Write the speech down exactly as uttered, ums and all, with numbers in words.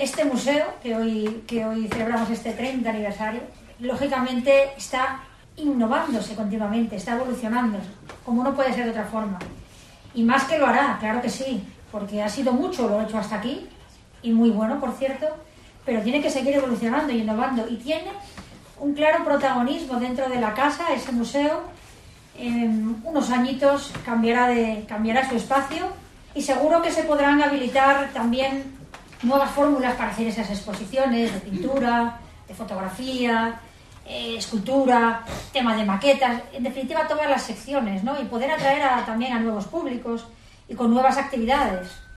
este museo, que hoy, que hoy celebramos este treinta aniversario, lógicamente está innovándose continuamente, está evolucionando, como no puede ser de otra forma. Y más que lo hará, claro que sí, porque ha sido mucho lo hecho hasta aquí, y muy bueno, por cierto, pero tiene que seguir evolucionando y innovando, y tiene un claro protagonismo dentro de la casa, ese museo. En unos añitos cambiará, de, cambiará su espacio y seguro que se podrán habilitar también nuevas fórmulas para hacer esas exposiciones de pintura, de fotografía, eh, escultura, tema de maquetas, en definitiva todas las secciones, ¿no? Y poder atraer a, también a nuevos públicos y con nuevas actividades.